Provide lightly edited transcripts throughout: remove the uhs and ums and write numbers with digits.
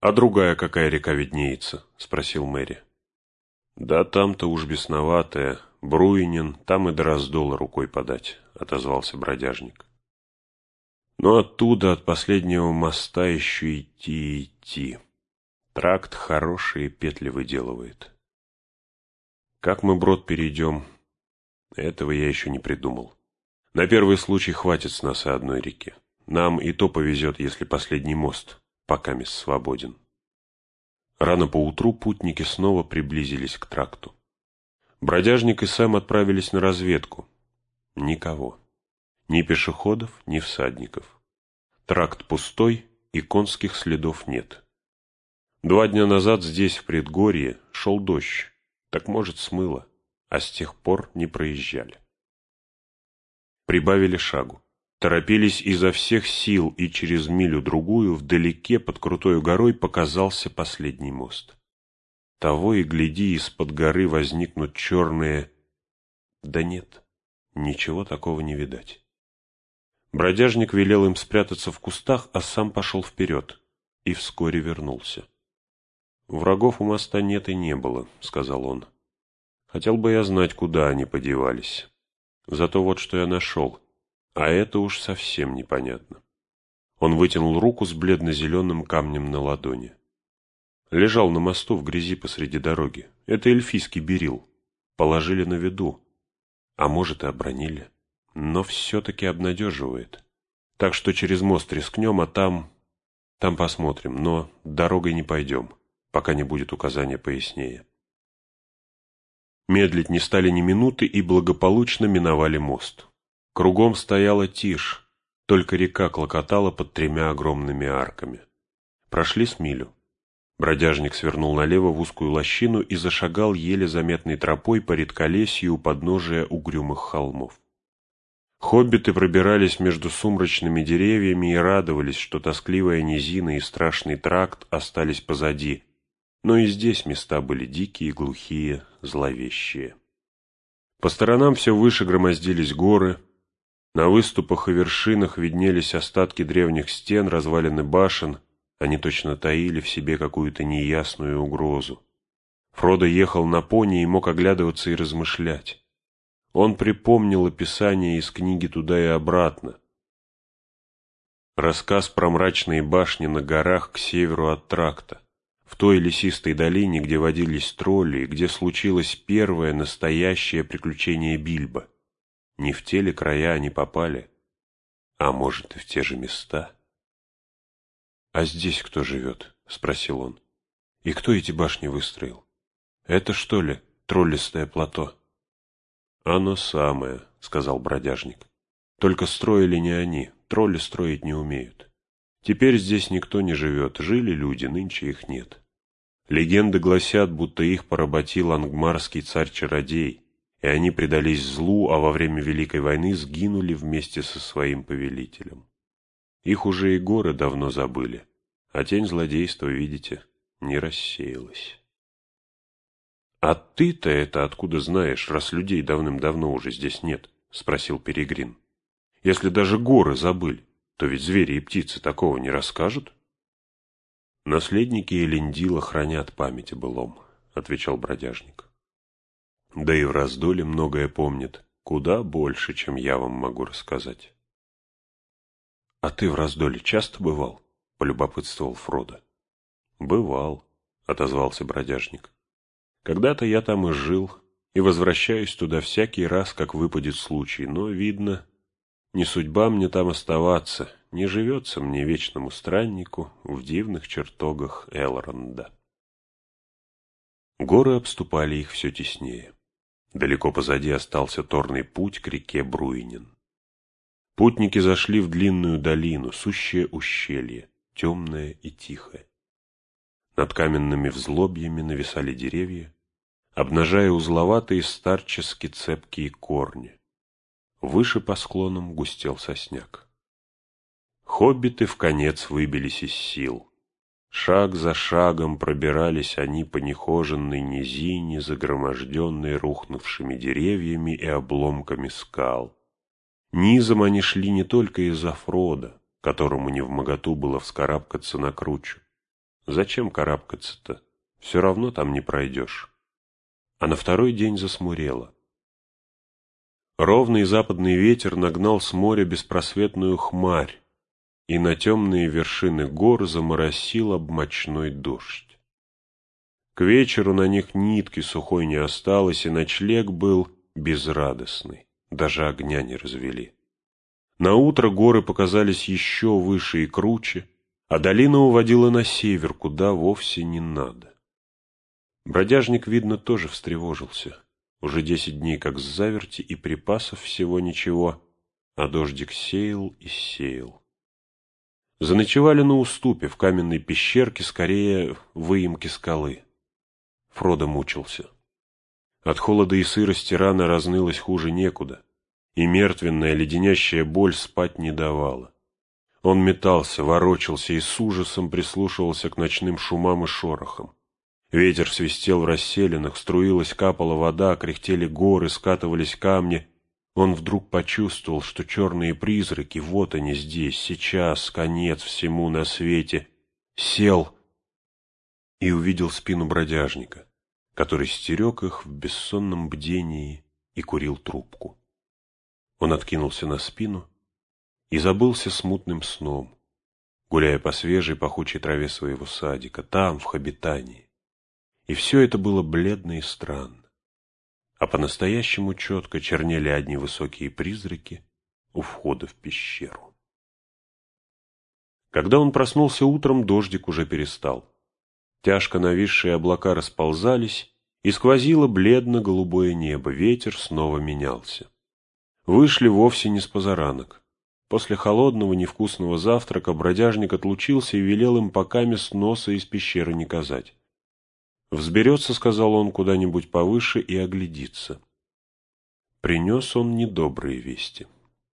«А другая какая река виднеется?» — спросил Мэри. «Да там-то уж бесноватая. Бруинин, там и до Раздола рукой подать», — отозвался бродяжник. «Но оттуда, от последнего моста, еще идти и идти. Тракт хорошие петли выделывает. Как мы брод перейдем, этого я еще не придумал. На первый случай хватит с нас и одной реки. Нам и то повезет, если последний мост покамест свободен». Рано поутру путники снова приблизились к тракту. Бродяжник и Сэм отправились на разведку. Никого. Ни пешеходов, ни всадников. Тракт пустой, и конских следов нет. 2 дня назад здесь, в предгорье, шел дождь, так, может, смыло, а с тех пор не проезжали. Прибавили шагу. Торопились изо всех сил, и через милю-другую вдалеке под крутой горой показался последний мост. Того и гляди, из-под горы возникнут черные... Да нет, ничего такого не видать. Бродяжник велел им спрятаться в кустах, а сам пошел вперед, и вскоре вернулся. «Врагов у моста нет и не было», — сказал он. «Хотел бы я знать, куда они подевались. Зато вот что я нашел. А это уж совсем непонятно». Он вытянул руку с бледно-зеленым камнем на ладони. Лежал на мосту в грязи посреди дороги. Это эльфийский берил. Положили на виду. А может, и обронили. Но все-таки обнадеживает. Так что через мост рискнем, а там посмотрим. Но дорогой не пойдем, пока не будет указания пояснее. Медлить не стали ни минуты и благополучно миновали мост. Кругом стояла тишь, только река клокотала под 3 огромными арками. Прошли с милю. Бродяжник свернул налево в узкую лощину и зашагал еле заметной тропой по редколесью у подножия угрюмых холмов. Хоббиты пробирались между сумрачными деревьями и радовались, что тоскливая низина и страшный тракт остались позади, но и здесь места были дикие, глухие, зловещие. По сторонам все выше громоздились горы. На выступах и вершинах виднелись остатки древних стен, развалины башен. Они точно таили в себе какую-то неясную угрозу. Фродо ехал на пони и мог оглядываться и размышлять. Он припомнил описание из книги «Туда и обратно». Рассказ про мрачные башни на горах к северу от тракта, в той лесистой долине, где водились тролли, и где случилось первое настоящее приключение Бильбо. Не в те ли края они попали, а может и в те же места. «А здесь кто живет?» — спросил он. «И кто эти башни выстроил? Это что ли троллистое плато?» «Оно самое», — сказал бродяжник. «Только строили не они, тролли строить не умеют. Теперь здесь никто не живет, жили люди, нынче их нет. Легенды гласят, будто их поработил ангмарский царь-чародей, и они предались злу, а во время Великой войны сгинули вместе со своим повелителем. Их уже и горы давно забыли, а тень злодейства, видите, не рассеялась». «А ты-то это откуда знаешь, раз людей давным-давно уже здесь нет?» — спросил Перегрин. «Если даже горы забыли, то ведь звери и птицы такого не расскажут?» «Наследники Элендила хранят память о былом», — отвечал бродяжник. «Да и в Раздоле многое помнят, куда больше, чем я вам могу рассказать». «А ты в Раздоле часто бывал?» — полюбопытствовал Фродо. «Бывал», — отозвался бродяжник. «Когда-то я там и жил, и возвращаюсь туда всякий раз, как выпадет случай, но, видно, не судьба мне там оставаться, не живется мне вечному страннику в дивных чертогах Элронда». Горы обступали их все теснее. Далеко позади остался торный путь к реке Бруинин. Путники зашли в длинную долину, сущее ущелье, темное и тихое. Над каменными взлобьями нависали деревья, обнажая узловатые старчески цепкие корни. Выше по склонам густел сосняк. Хоббиты вконец выбились из сил. Шаг за шагом пробирались они по нехоженной низине, загроможденной рухнувшими деревьями и обломками скал. Низом они шли не только из-за Фродо, которому невмоготу было вскарабкаться на кручу. Зачем карабкаться-то? Все равно там не пройдешь. А на второй день засмурело. Ровный западный ветер нагнал с моря беспросветную хмарь, и на темные вершины гор заморосил обмочной дождь. К вечеру на них нитки сухой не осталось, и ночлег был безрадостный, даже огня не развели. Наутро горы показались еще выше и круче, а долина уводила на север, куда вовсе не надо. Бродяжник, видно, тоже встревожился. Уже 10 дней как с заверти, и припасов всего ничего, а дождик сеял и сеял. Заночевали на уступе, в каменной пещерке, скорее выемке скалы. Фродо мучился. От холода и сырости рана разнылась хуже некуда, и мертвенная леденящая боль спать не давала. Он метался, ворочался и с ужасом прислушивался к ночным шумам и шорохам. Ветер свистел в расселинах, струилась, капала вода, кряхтели горы, скатывались камни. Он вдруг почувствовал, что черные призраки, вот они здесь, сейчас, конец всему на свете. Сел и увидел спину бродяжника, который стерег их в бессонном бдении и курил трубку. Он откинулся на спину и забылся смутным сном, гуляя по свежей пахучей траве своего садика, там, в Хобитании. И все это было бледно и странно, а по-настоящему четко чернели одни высокие призраки у входа в пещеру. Когда он проснулся утром, дождик уже перестал. Тяжко нависшие облака расползались, и сквозило бледно-голубое небо, ветер снова менялся. Вышли вовсе не с позаранок. После холодного невкусного завтрака бродяжник отлучился и велел им покамест носа из пещеры не казать. «Взберется, — сказал он, — куда-нибудь повыше и оглядится». Принес он недобрые вести.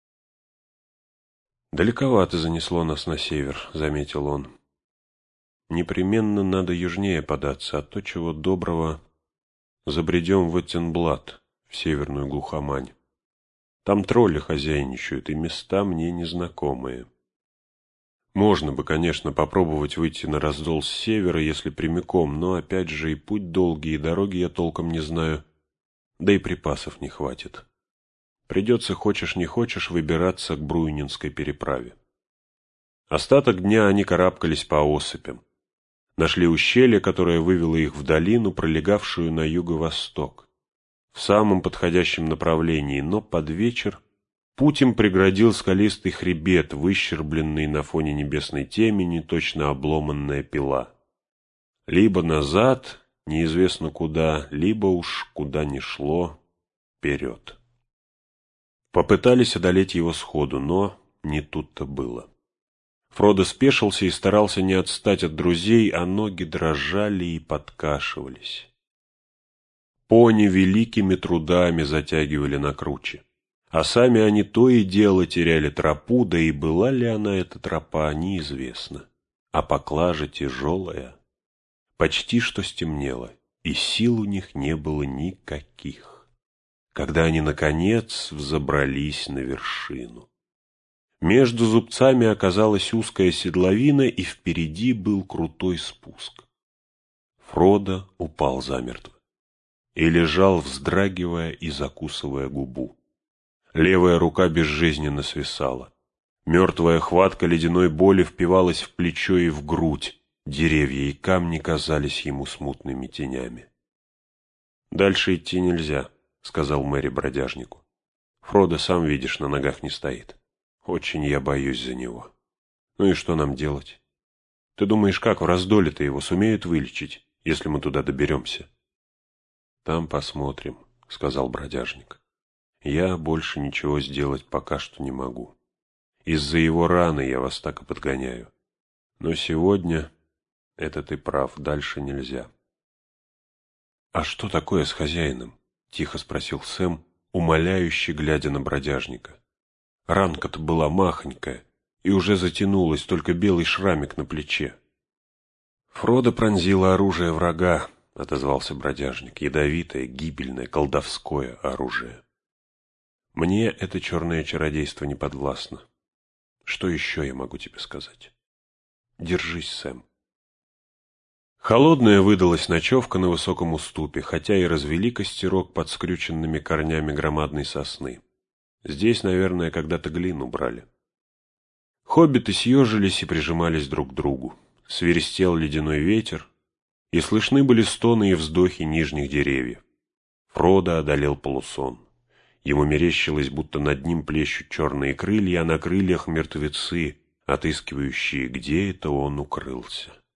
«Далековато занесло нас на север», — заметил он. «Непременно надо южнее податься, а то, чего доброго, забредем в Оттенблат, в северную глухомань. Там тролли хозяйничают, и места мне незнакомые. Можно бы, конечно, попробовать выйти на раздол с севера, если прямиком, но опять же и путь долгий, и дороги я толком не знаю, да и припасов не хватит. Придется, хочешь не хочешь, выбираться к Бруйнинской переправе». Остаток дня они карабкались по осыпям. Нашли ущелье, которое вывело их в долину, пролегавшую на юго-восток, в самом подходящем направлении, но под вечер путь им преградил скалистый хребет, выщербленный на фоне небесной темени, точно обломанная пила. Либо назад, неизвестно куда, либо уж куда ни шло, вперед. Попытались одолеть его сходу, но не тут-то было. Фродо спешился и старался не отстать от друзей, а ноги дрожали и подкашивались. Пони великими трудами затягивали на круче, а сами они то и дело теряли тропу, да и была ли она, эта тропа, неизвестно. А поклажа тяжелая. Почти что стемнело, и сил у них не было никаких, когда они, наконец, взобрались на вершину. Между зубцами оказалась узкая седловина, и впереди был крутой спуск. Фродо упал замертво и лежал, вздрагивая и закусывая губу. Левая рука безжизненно свисала. Мертвая хватка ледяной боли впивалась в плечо и в грудь. Деревья и камни казались ему смутными тенями. «Дальше идти нельзя», — сказал Мэри бродяжнику. «Фродо, сам видишь, на ногах не стоит. Очень я боюсь за него. Ну и что нам делать? Ты думаешь, как в раздоле-то его сумеют вылечить, если мы туда доберемся?» «Там посмотрим», — сказал бродяжник. «Я больше ничего сделать пока что не могу. Из-за его раны я вас так и подгоняю. Но сегодня, это ты прав, дальше нельзя». «А что такое с хозяином?» — тихо спросил Сэм, умоляюще глядя на бродяжника. Ранка-то была махонькая, и уже затянулась, только белый шрамик на плече. «Фродо пронзило оружие врага», — отозвался бродяжник, — «ядовитое, гибельное, колдовское оружие. Мне это черное чародейство не подвластно. Что еще я могу тебе сказать? Держись, Сэм». Холодная выдалась ночевка на высоком уступе, хотя и развели костерок под скрюченными корнями громадной сосны. Здесь, наверное, когда-то глину брали. Хоббиты съежились и прижимались друг к другу. Свиристел ледяной ветер, и слышны были стоны и вздохи нижних деревьев. Фродо одолел полусон. Ему мерещилось, будто над ним плещут черные крылья, а на крыльях мертвецы, отыскивающие, где это он укрылся.